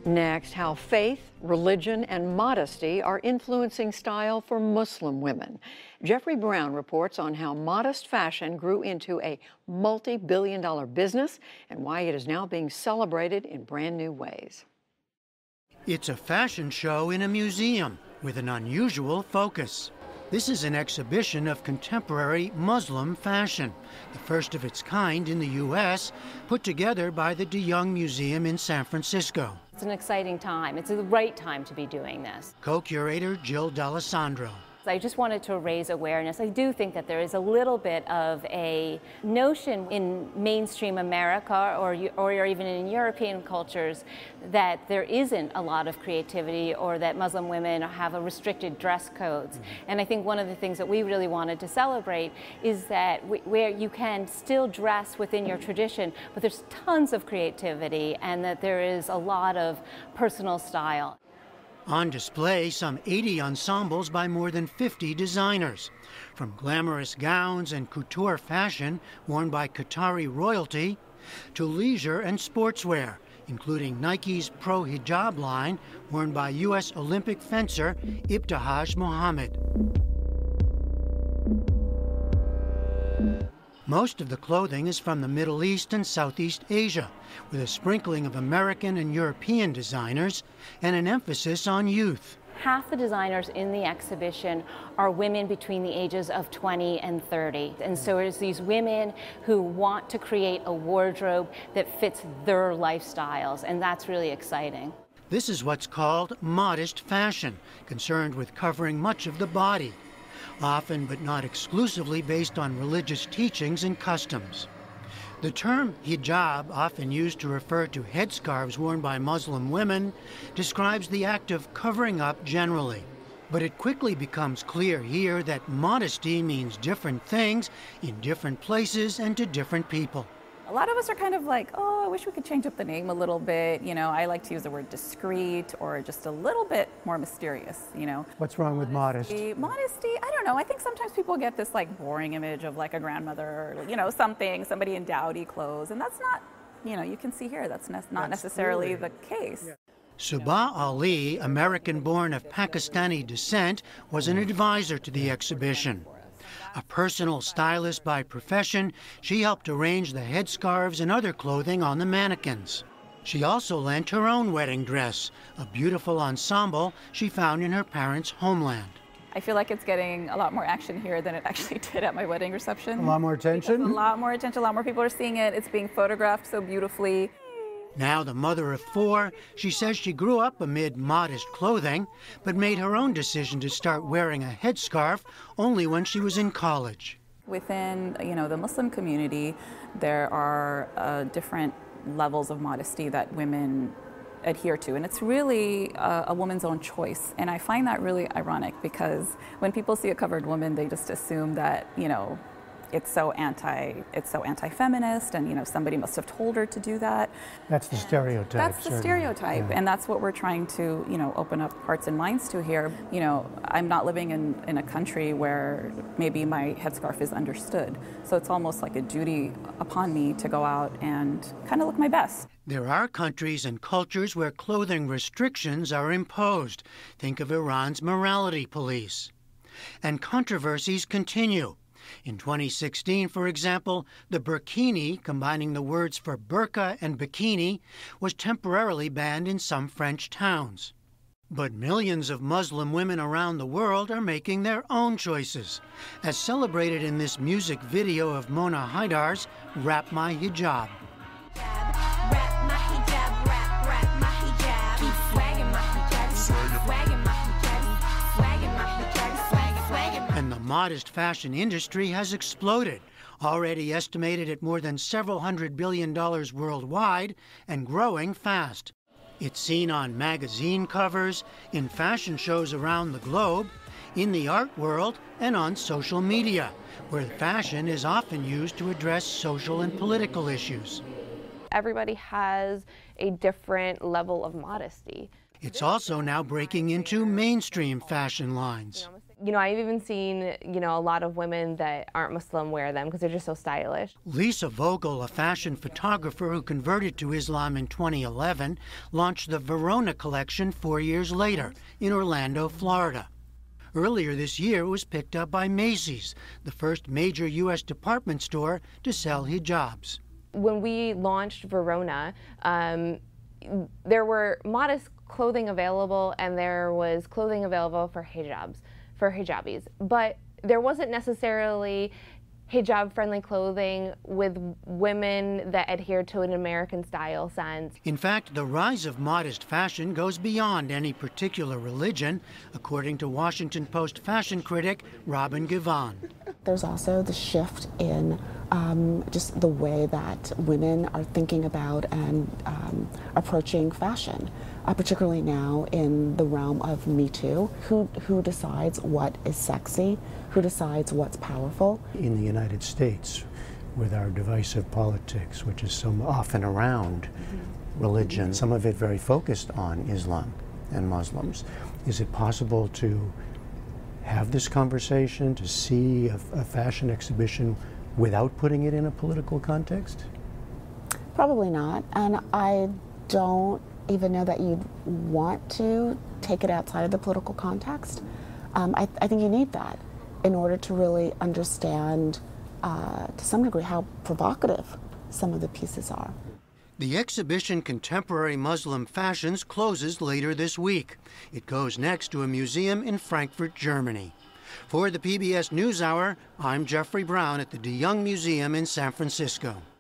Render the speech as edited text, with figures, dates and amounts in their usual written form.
Next, how faith, religion, and modesty are influencing style for Muslim women. Jeffrey Brown reports on how modest fashion grew into a multi-billion-dollar business and why it is now being celebrated in brand new ways. It's a fashion show in a museum with an unusual focus. This is an exhibition of contemporary Muslim fashion, the first of its kind in the U.S., put together by the DeYoung Museum in San Francisco. It's an exciting time. It's the right time to be doing this. Co-curator Jill D'Alessandro. I just wanted to raise awareness. I do think that there is a little bit of a notion in mainstream America or even in European cultures that there isn't a lot of creativity or that Muslim women have a restricted dress codes. And I think one of the things that we really wanted to celebrate is that where you can still dress within your tradition, but there's tons of creativity and that there is a lot of personal style. On display, some 80 ensembles by more than 50 designers. From glamorous gowns and couture fashion worn by Qatari royalty to leisure and sportswear, including Nike's Pro Hijab line worn by U.S. Olympic fencer Ibtihaj Mohammed. Most of the clothing is from the Middle East and Southeast Asia, with a sprinkling of American and European designers and an emphasis on youth. Half the designers in the exhibition are women between the ages of 20 and 30. And so it's these women who want to create a wardrobe that fits their lifestyles, and that's really exciting. This is what's called modest fashion, concerned with covering much of the body, often but not exclusively based on religious teachings and customs. The term hijab, often used to refer to headscarves worn by Muslim women, describes the act of covering up generally. But it quickly becomes clear here that modesty means different things in different places and to different people. A lot of us are kind of like, oh, I wish we could change up the name a little bit. You know, I like to use the word discreet or just a little bit more mysterious, you know. What's wrong with modest? Modesty, I don't know. I think sometimes people get this like boring image of like a grandmother or, you know, somebody in dowdy clothes. And that's not, you know, you can see here, that's not necessarily the case. Yeah. Subha Ali, American-born of Pakistani descent, was an advisor to the exhibition. A personal stylist by profession, she helped arrange the headscarves and other clothing on the mannequins. She also lent her own wedding dress, a beautiful ensemble she found in her parents' homeland. I feel like it's getting a lot more action here than it actually did at my wedding reception. A lot more attention? A lot more attention, a lot more people are seeing it. It's being photographed so beautifully. Now the mother of 4, she says she grew up amid modest clothing, but made her own decision to start wearing a headscarf only when she was in college. Within, you know, the Muslim community, there are different levels of modesty that women adhere to, and it's really a woman's own choice. And I find that really ironic because when people see a covered woman, they just assume that, you know, it's so anti-feminist, and you know somebody must have told her to do that. That's the stereotype. That's the stereotype, yeah. And that's what we're trying to, you know, open up hearts and minds to here. You know, I'm not living in a country where maybe my headscarf is understood, so it's almost like a duty upon me to go out and kind of look my best. There are countries and cultures where clothing restrictions are imposed. Think of Iran's morality police. And controversies continue. In 2016, for example, the burkini, combining the words for burqa and bikini, was temporarily banned in some French towns. But millions of Muslim women around the world are making their own choices, as celebrated in this music video of Mona Haydar's Wrap My Hijab. And the modest fashion industry has exploded, already estimated at more than several $100 billion worldwide and growing fast. It's seen on magazine covers, in fashion shows around the globe, in the art world, and on social media, where fashion is often used to address social and political issues. Everybody has a different level of modesty. It's also now breaking into mainstream fashion lines. I've even seen, a lot of women that aren't Muslim wear them because they're just so stylish. Lisa Vogel, a fashion photographer who converted to Islam in 2011, launched the Verona collection 4 years later in Orlando, Florida. Earlier this year, it was picked up by Macy's, the first major U.S. department store to sell hijabs. When we launched Verona, there were modest clothing available, and there was clothing available for hijabis. But there wasn't necessarily hijab-friendly clothing with women that adhere to an American style sense. In fact, the rise of modest fashion goes beyond any particular religion, according to Washington Post fashion critic Robin Givhan. There's also the shift in just the way that women are thinking about and approaching fashion, particularly now in the realm of Me Too. Who decides what is sexy? Who decides what's powerful? In the United States, with our divisive politics, which is so often around religion, some of it very focused on Islam and Muslims, is it possible to have this conversation, to see a fashion exhibition without putting it in a political context? Probably not, and I don't even know that you'd want to take it outside of the political context. I think you need that in order to really understand, to some degree, how provocative some of the pieces are. The exhibition Contemporary Muslim Fashions closes later this week. It goes next to a museum in Frankfurt, Germany. For the PBS NewsHour, I'm Jeffrey Brown at the de Young Museum in San Francisco.